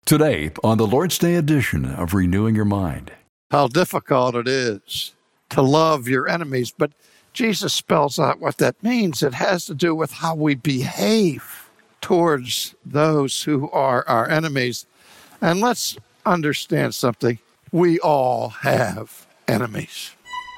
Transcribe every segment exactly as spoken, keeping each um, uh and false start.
Today, on the Lord's Day edition of Renewing Your Mind. How difficult it is to love your enemies, but Jesus spells out what that means. It has to do with how we behave towards those who are our enemies. And let's understand something. We all have enemies.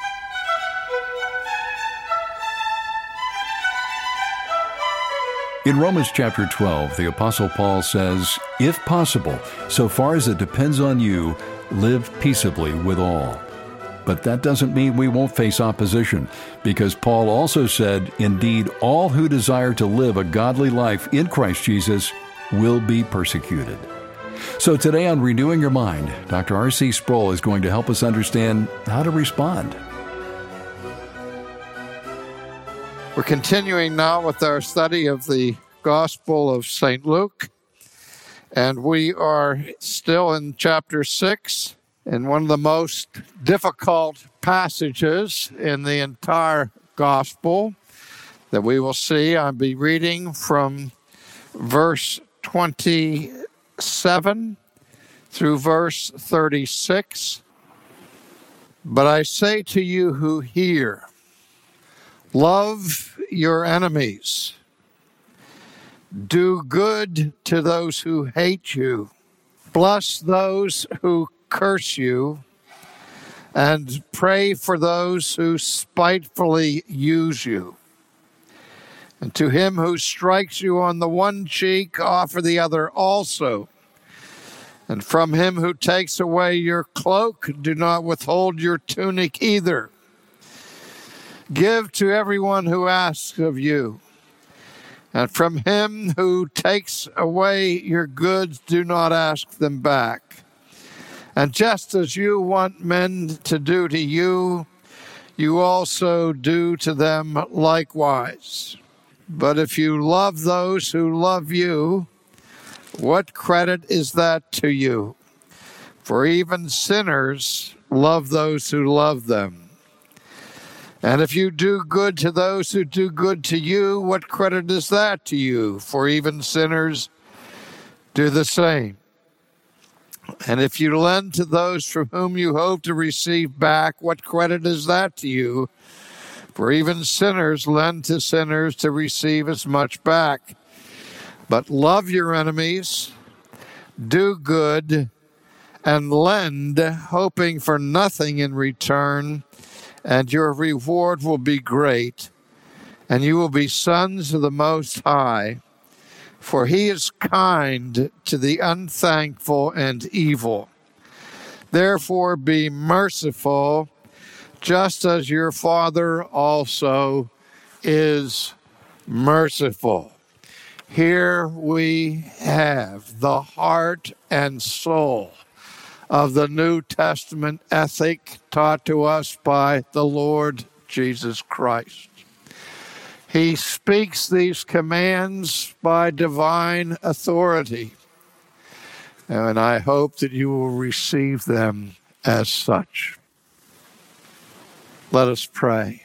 In Romans chapter twelve, the Apostle Paul says, "If possible, so far as it depends on you, live peaceably with all." But that doesn't mean we won't face opposition, because Paul also said, "Indeed, all who desire to live a godly life in Christ Jesus will be persecuted." So today on Renewing Your Mind, Doctor R C Sproul is going to help us understand how to respond. We're continuing now with our study of the Gospel of Saint Luke, and we are still in chapter six, in one of the most difficult passages in the entire Gospel that we will see. I'll be reading from verse twenty-seven through verse thirty-six. "But I say to you who hear, love your enemies. Do good to those who hate you. Bless those who curse you. And pray for those who spitefully use you. And to him who strikes you on the one cheek, offer the other also. And from him who takes away your cloak, do not withhold your tunic either. Give to everyone who asks of you, and from him who takes away your goods, do not ask them back. And just as you want men to do to you, you also do to them likewise. But if you love those who love you, what credit is that to you? For even sinners love those who love them. And if you do good to those who do good to you, what credit is that to you? For even sinners do the same. And if you lend to those from whom you hope to receive back, what credit is that to you? For even sinners lend to sinners to receive as much back. But love your enemies, do good, and lend, hoping for nothing in return, and your reward will be great, and you will be sons of the Most High, for he is kind to the unthankful and evil. Therefore be merciful, just as your Father also is merciful. Here we have the heart and soul of the New Testament ethic taught to us by the Lord Jesus Christ. He speaks these commands by divine authority, and I hope that you will receive them as such. Let us pray.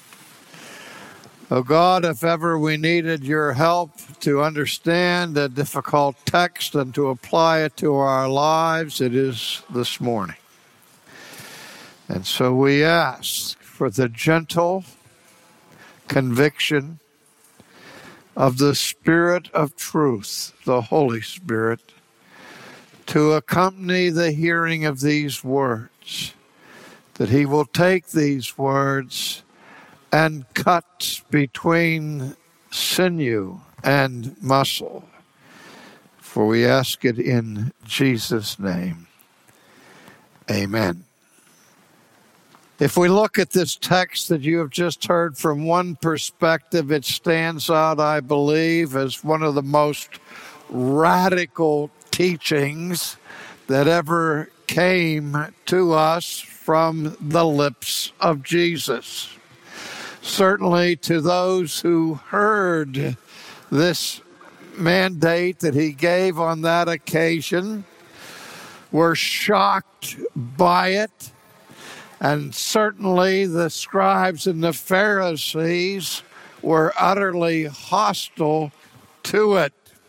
Oh God, if ever we needed your help to understand a difficult text and to apply it to our lives, it is this morning. And so we ask for the gentle conviction of the Spirit of truth, the Holy Spirit, to accompany the hearing of these words, that he will take these words and cut between sinew and muscle. For we ask it in Jesus' name. Amen. If we look at this text that you have just heard from one perspective, it stands out, I believe, as one of the most radical teachings that ever came to us from the lips of Jesus. Certainly to those who heard this mandate that he gave on that occasion, were shocked by it, and certainly the scribes and the Pharisees were utterly hostile to it.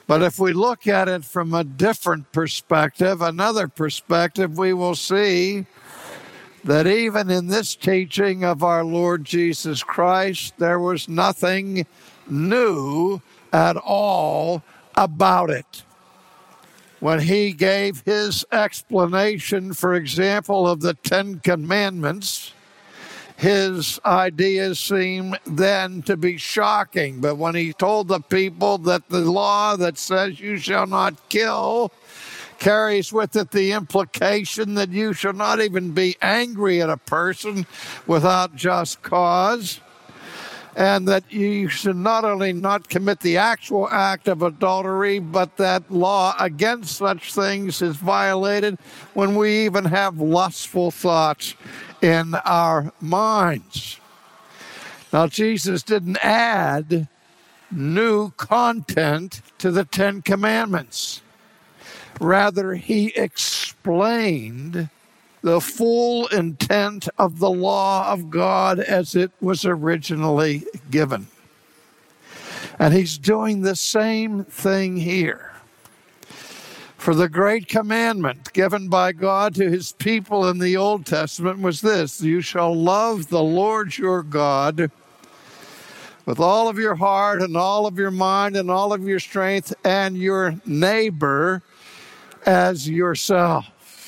But if we look at it from a different perspective, another perspective, we will see that even in this teaching of our Lord Jesus Christ, there was nothing new at all about it. When he gave his explanation, for example, of the Ten Commandments, his ideas seemed then to be shocking. But when he told the people that the law that says you shall not kill carries with it the implication that you shall not even be angry at a person without just cause, and that you should not only not commit the actual act of adultery, but that law against such things is violated when we even have lustful thoughts in our minds. Now, Jesus didn't add new content to the Ten Commandments. Rather, he explained the full intent of the law of God as it was originally given. And he's doing the same thing here. For the great commandment given by God to his people in the Old Testament was this: you shall love the Lord your God with all of your heart and all of your mind and all of your strength, and your neighbor as yourself.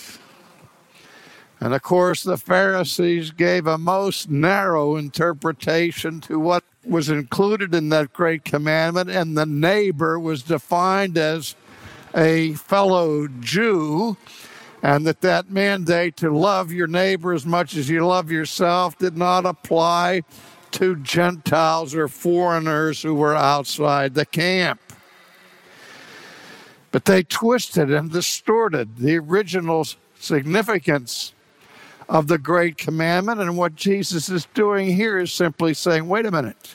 And of course, the Pharisees gave a most narrow interpretation to what was included in that great commandment, and the neighbor was defined as a fellow Jew, and that that mandate to love your neighbor as much as you love yourself did not apply to Gentiles or foreigners who were outside the camp. But they twisted and distorted the original significance of the great commandment, and what Jesus is doing here is simply saying, wait a minute.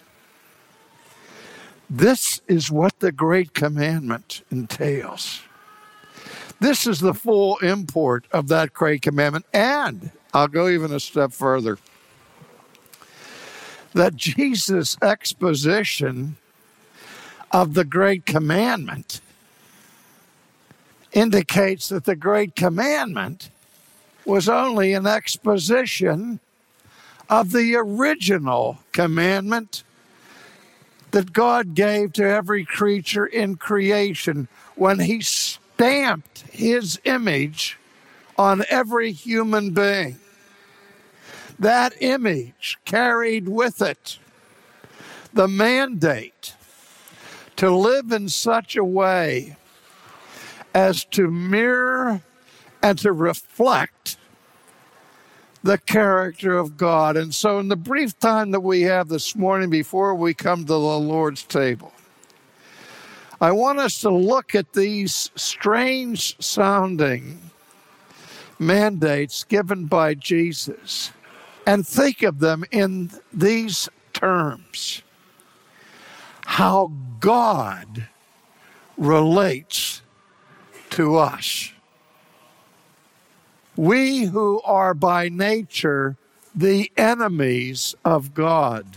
This is what the great commandment entails. This is the full import of that great commandment, and I'll go even a step further. That Jesus' exposition of the great commandment indicates that the great commandment was only an exposition of the original commandment that God gave to every creature in creation when he stamped his image on every human being. That image carried with it the mandate to live in such a way as to mirror and to reflect the character of God. And so in the brief time that we have this morning before we come to the Lord's table, I want us to look at these strange sounding mandates given by Jesus and think of them in these terms: how God relates to us. We who are by nature the enemies of God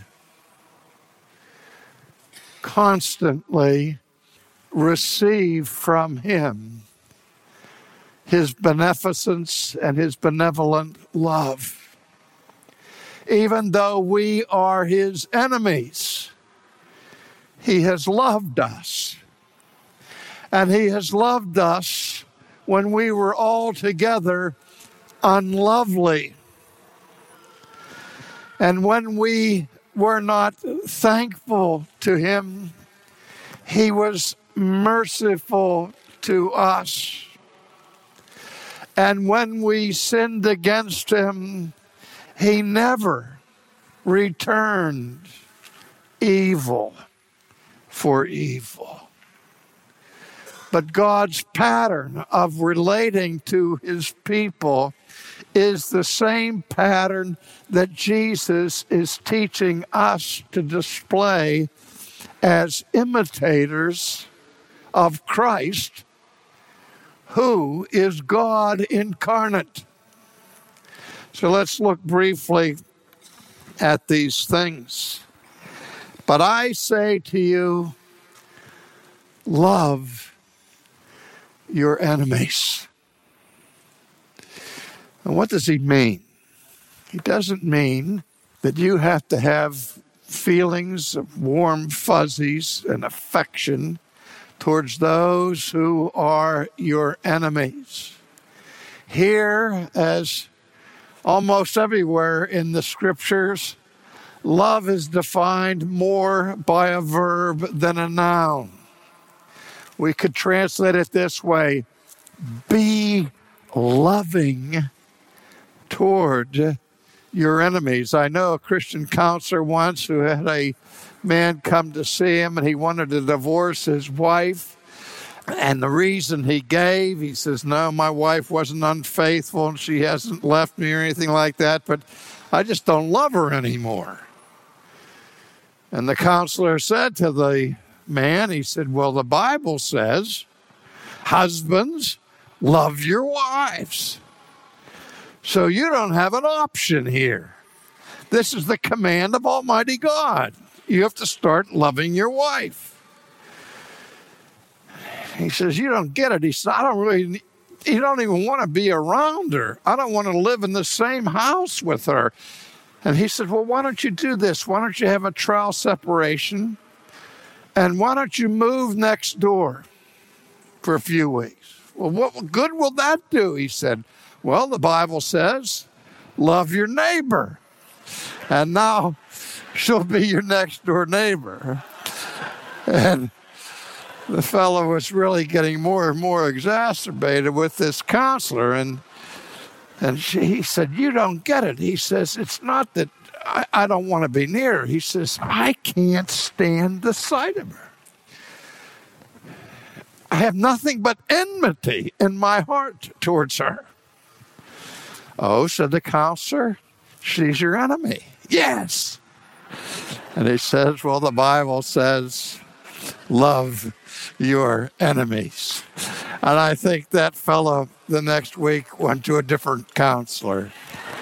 constantly receive from him his beneficence and his benevolent love. Even though we are his enemies, he has loved us. And he has loved us when we were altogether unlovely. And when we were not thankful to him, he was merciful to us. And when we sinned against him, he never returned evil for evil. But God's pattern of relating to his people is the same pattern that Jesus is teaching us to display as imitators of Christ, who is God incarnate. So let's look briefly at these things. But I say to you, love your enemies. And what does he mean? He doesn't mean that you have to have feelings of warm fuzzies and affection towards those who are your enemies. Here, as almost everywhere in the scriptures, love is defined more by a verb than a noun. We could translate it this way: be loving toward your enemies. I know a Christian counselor once who had a man come to see him, and he wanted to divorce his wife. And the reason he gave, he says, no, my wife wasn't unfaithful and she hasn't left me or anything like that, but I just don't love her anymore. And the counselor said to the man, he said, well, the Bible says, husbands, love your wives. So you don't have an option here. This is the command of Almighty God. You have to start loving your wife. He says, you don't get it. He said, I don't really, you don't even want to be around her. I don't want to live in the same house with her. And he said, well, why don't you do this? Why don't you have a trial separation? And why don't you move next door for a few weeks? Well, what good will that do? He said, well, the Bible says, love your neighbor. And now she'll be your next door neighbor. And the fellow was really getting more and more exacerbated with this counselor. And and she, he said, you don't get it. He says, it's not that I, I don't want to be near her. He says, I can't stand the sight of her. I have nothing but enmity in my heart towards her. Oh, said the counselor, she's your enemy. Yes. And he says, well, the Bible says, love your enemies. And I think that fellow the next week went to a different counselor.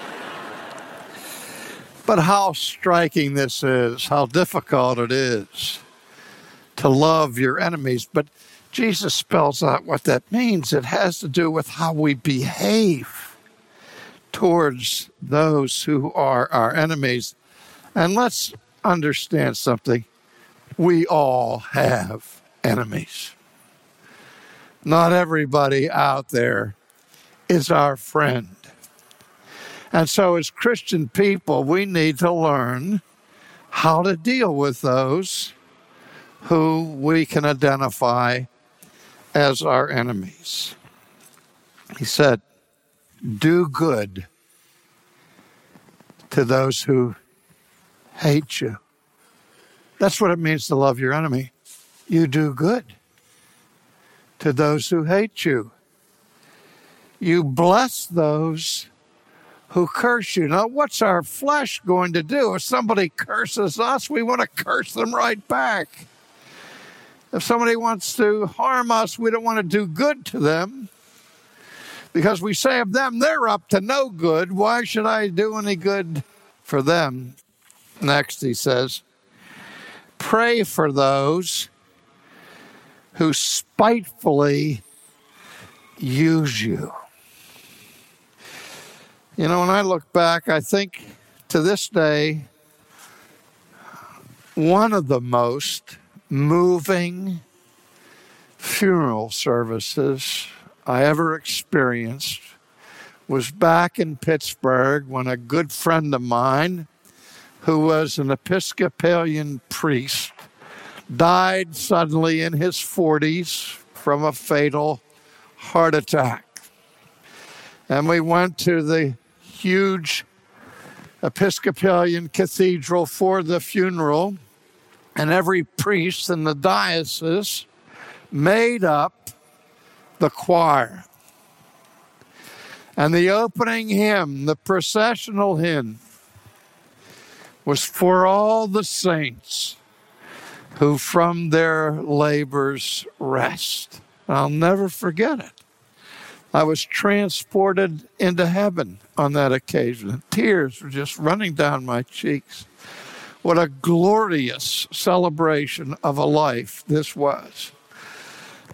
But how striking this is, how difficult it is to love your enemies. But Jesus spells out what that means. It has to do with how we behave towards those who are our enemies. And let's understand something. We all have enemies. Not everybody out there is our friend. And so as Christian people, we need to learn how to deal with those who we can identify as our enemies. He said, do good to those who hate you. That's what it means to love your enemy. You do good to those who hate you. You bless those who curse you. Now, what's our flesh going to do? If somebody curses us, we want to curse them right back. If somebody wants to harm us, we don't want to do good to them. Because we say of them, they're up to no good. Why should I do any good for them? Next, he says, pray for those who spitefully use you. You know, when I look back, I think to this day, one of the most moving funeral services I ever experienced was back in Pittsburgh when a good friend of mine, who was an Episcopalian priest, died suddenly in his forties from a fatal heart attack. And we went to the huge Episcopalian cathedral for the funeral, and every priest in the diocese made up the choir. And the opening hymn, the processional hymn, was for all the saints who from their labors rest. I'll never forget it. I was transported into heaven on that occasion. Tears were just running down my cheeks. What a glorious celebration of a life this was.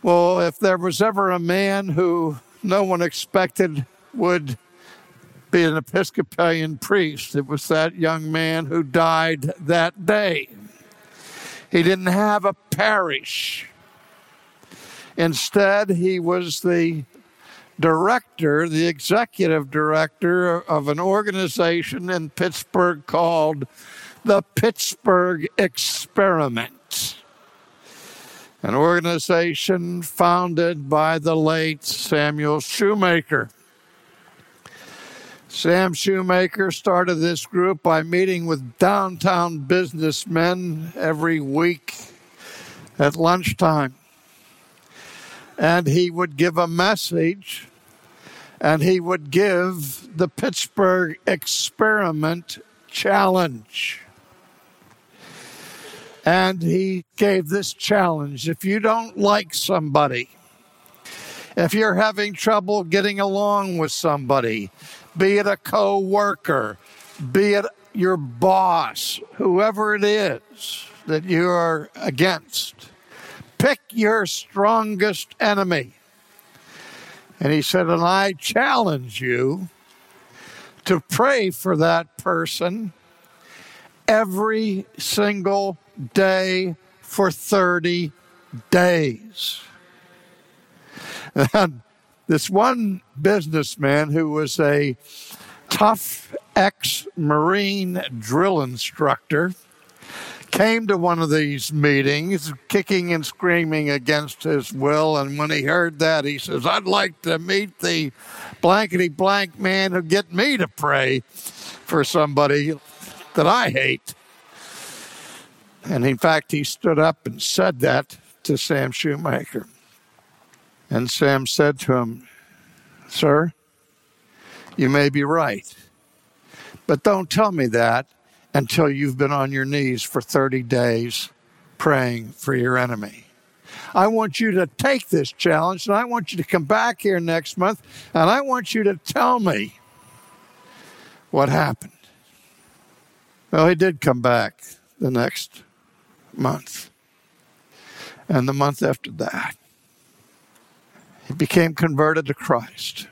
Well, if there was ever a man who no one expected would be an Episcopalian priest, it was that young man who died that day. He didn't have a parish. Instead, he was the director, the executive director of an organization in Pittsburgh called the Pittsburgh Experiment, an organization founded by the late Samuel Shoemaker. Sam Shoemaker started this group by meeting with downtown businessmen every week at lunchtime. And he would give a message, and he would give the Pittsburgh Experiment Challenge. And he gave this challenge: if you don't like somebody, if you're having trouble getting along with somebody, be it a co-worker, be it your boss, whoever it is that you are against, pick your strongest enemy. And he said, and I challenge you to pray for that person every single day for thirty days. And this one businessman who was a tough ex-Marine drill instructor came to one of these meetings, kicking and screaming against his will. And when he heard that, he says, I'd like to meet the blankety-blank man who get me to pray for somebody that I hate. And in fact, he stood up and said that to Sam Shoemaker. And Sam said to him, sir, you may be right, but don't tell me that until you've been on your knees for thirty days praying for your enemy. I want you to take this challenge, and I want you to come back here next month, and I want you to tell me what happened. Well, he did come back the next month, and the month after that. He became converted to Christ.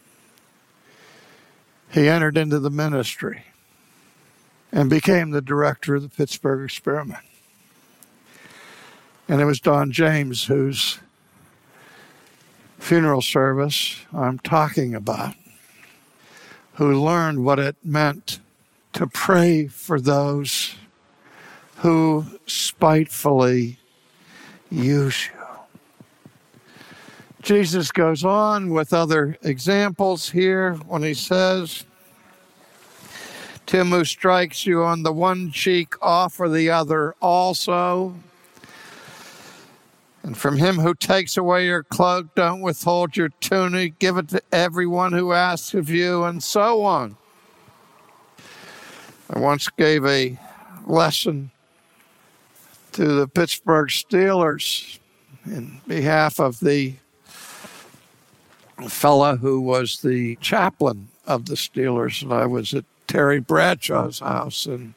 He entered into the ministry and became the director of the Pittsburgh Experiment. And it was Don James whose funeral service I'm talking about, who learned what it meant to pray for those who spitefully use you. Jesus goes on with other examples here when he says, to him who strikes you on the one cheek, offer the other also. And from him who takes away your cloak, don't withhold your tunic. Give it to everyone who asks of you, and so on. I once gave a lesson to the Pittsburgh Steelers in behalf of the fellow who was the chaplain of the Steelers, and I was at Terry Bradshaw's house, and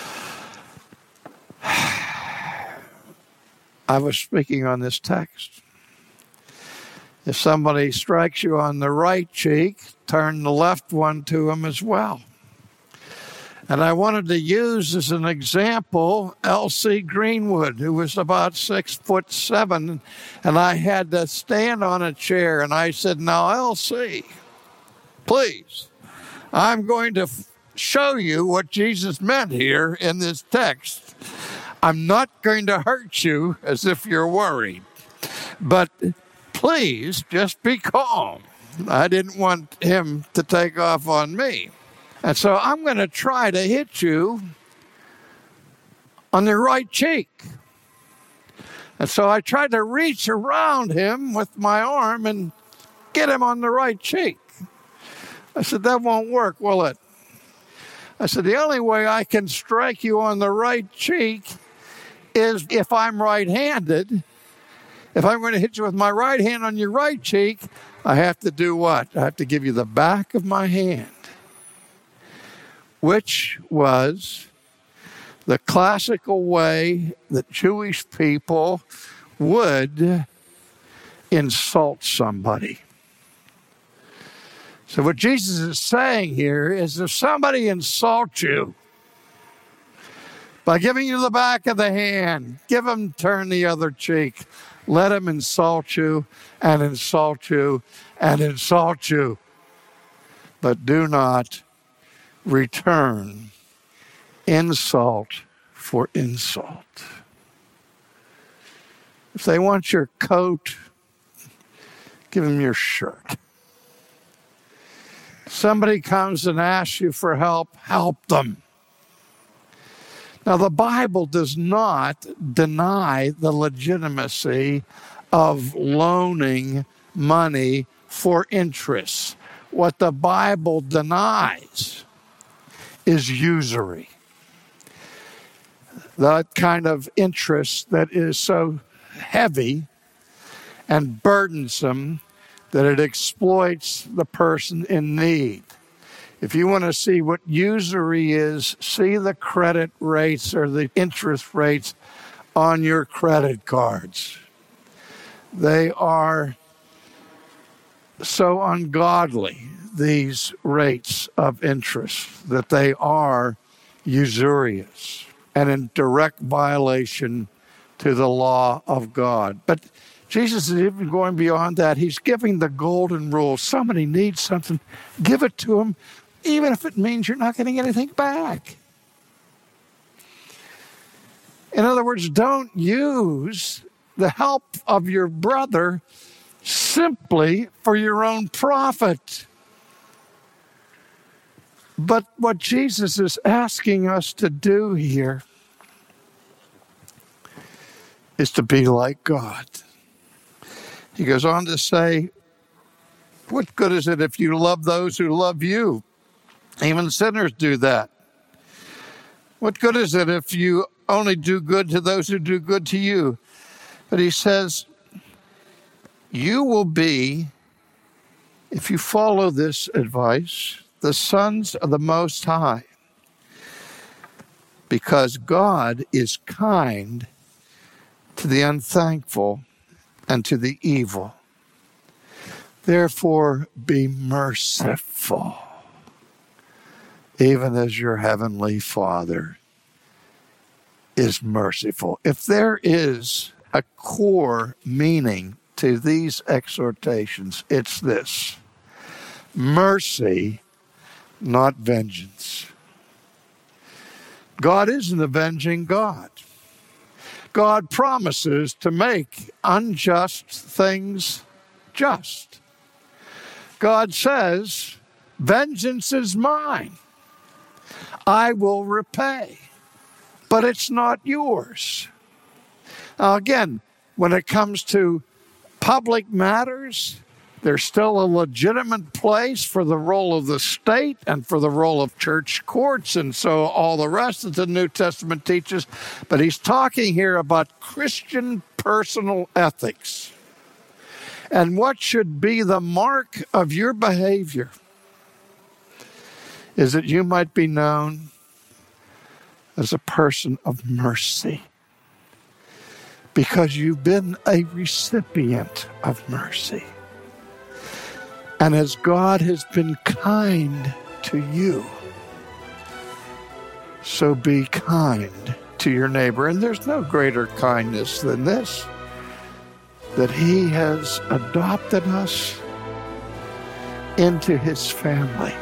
I was speaking on this text. If somebody strikes you on the right cheek, turn the left one to him as well. And I wanted to use as an example L C Greenwood, who was about six foot seven, and I had to stand on a chair, and I said, now, L C, please, I'm going to f- show you what Jesus meant here in this text. I'm not going to hurt you as if you're worried, but please just be calm. I didn't want him to take off on me. And so I'm going to try to hit you on the right cheek. And so I tried to reach around him with my arm and get him on the right cheek. I said, that won't work, will it? I said, the only way I can strike you on the right cheek is if I'm right-handed. If I'm going to hit you with my right hand on your right cheek, I have to do what? I have to give you the back of my hand, which was the classical way that Jewish people would insult somebody. So what Jesus is saying here is if somebody insults you by giving you the back of the hand, give them turn the other cheek. Let them insult you and insult you and insult you. But do not return insult for insult. If they want your coat, give them your shirt. Somebody comes and asks you for help, help them. Now, the Bible does not deny the legitimacy of loaning money for interest. What the Bible denies is usury. That kind of interest that is so heavy and burdensome that it exploits the person in need. If you want to see what usury is, see the credit rates or the interest rates on your credit cards. They are so ungodly, these rates of interest, that they are usurious and in direct violation to the law of God. But Jesus is even going beyond that. He's giving the golden rule. Somebody needs something, give it to them, even if it means you're not getting anything back. In other words, don't use the help of your brother simply for your own profit. But what Jesus is asking us to do here is to be like God. He goes on to say, what good is it if you love those who love you? Even sinners do that. What good is it if you only do good to those who do good to you? But he says, you will be, if you follow this advice, the sons of the Most High, because God is kind to the unthankful and to the evil. Therefore, be merciful, even as your heavenly Father is merciful. If there is a core meaning to these exhortations, it's this: mercy, not vengeance. God is an avenging God. God promises to make unjust things just. God says, vengeance is mine. I will repay, but it's not yours. Now again, when it comes to public matters, there's still a legitimate place for the role of the state and for the role of church courts and so all the rest that the New Testament teaches. But he's talking here about Christian personal ethics and what should be the mark of your behavior is that you might be known as a person of mercy because you've been a recipient of mercy. And as God has been kind to you, so be kind to your neighbor. And there's no greater kindness than this, that he has adopted us into his family.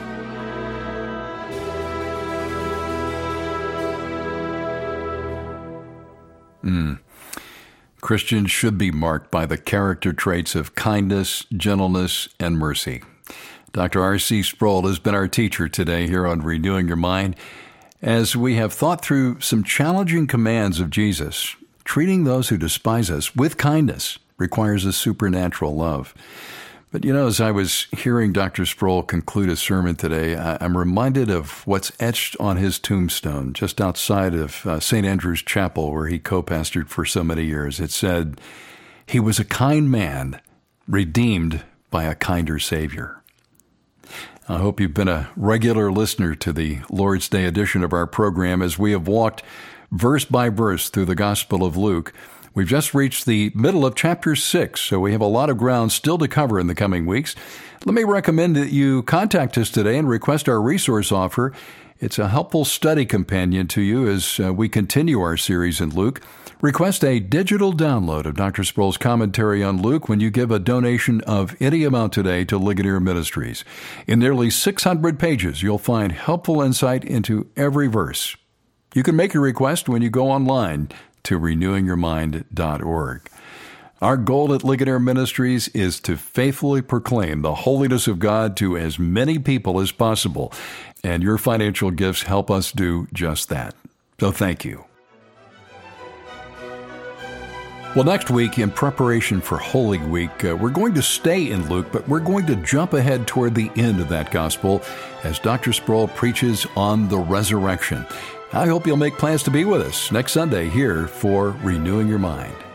Mm. Christians should be marked by the character traits of kindness, gentleness, and mercy. Doctor R C Sproul has been our teacher today here on Renewing Your Mind as we have thought through some challenging commands of Jesus. Treating those who despise us with kindness requires a supernatural love. But, you know, as I was hearing Doctor Sproul conclude his sermon today, I'm reminded of what's etched on his tombstone just outside of uh, Saint Andrew's Chapel, where he co-pastored for so many years. It said, "He was a kind man, redeemed by a kinder Savior." I hope you've been a regular listener to the Lord's Day edition of our program as we have walked verse by verse through the Gospel of Luke. We've just reached the middle of chapter six, so we have a lot of ground still to cover in the coming weeks. Let me recommend that you contact us today and request our resource offer. It's a helpful study companion to you as uh, we continue our series in Luke. Request a digital download of Doctor Sproul's commentary on Luke when you give a donation of any amount today to Ligonier Ministries. In nearly six hundred pages, you'll find helpful insight into every verse. You can make your request when you go online to renewing your mind dot org. Our goal at Ligonier Ministries is to faithfully proclaim the holiness of God to as many people as possible, and your financial gifts help us do just that. So thank you. Well, next week, in preparation for Holy Week, uh, we're going to stay in Luke, but we're going to jump ahead toward the end of that gospel as Doctor Sproul preaches on the resurrection. I hope you'll make plans to be with us next Sunday here for Renewing Your Mind.